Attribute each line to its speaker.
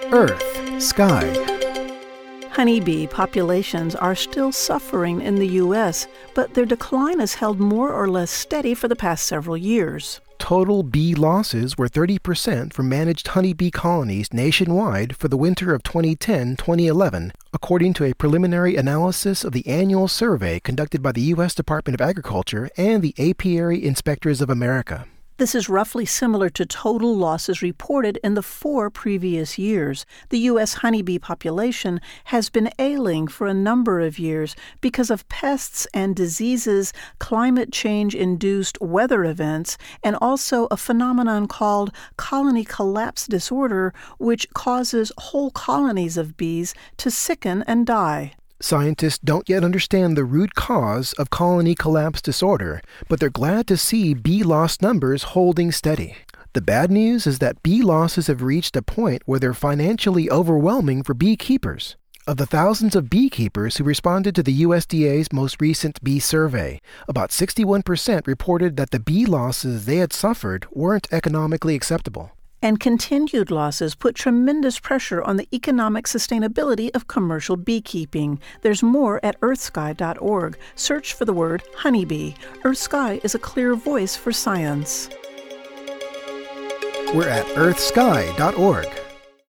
Speaker 1: Earth, Sky.
Speaker 2: Honeybee populations are still suffering in the U.S., but their decline has held more or less steady for the past several years.
Speaker 1: Total bee losses were 30% for managed honeybee colonies nationwide for the winter of 2010-2011, according to a preliminary analysis of the annual survey conducted by the U.S. Department of Agriculture and the Apiary Inspectors of America.
Speaker 2: This is roughly similar to total losses reported in the 4 previous years. The U.S. honeybee population has been ailing for a number of years because of pests and diseases, climate change-induced weather events, and also a phenomenon called colony collapse disorder, which causes whole colonies of bees to sicken and die.
Speaker 1: Scientists don't yet understand the root cause of colony collapse disorder, but they're glad to see bee loss numbers holding steady. The bad news is that bee losses have reached a point where they're financially overwhelming for beekeepers. Of the thousands of beekeepers who responded to the USDA's most recent bee survey, about 61% reported that the bee losses they had suffered weren't economically acceptable.
Speaker 2: And continued losses put tremendous pressure on the economic sustainability of commercial beekeeping. There's more at earthsky.org. Search for the word honeybee. EarthSky is a clear voice for science.
Speaker 1: We're at earthsky.org.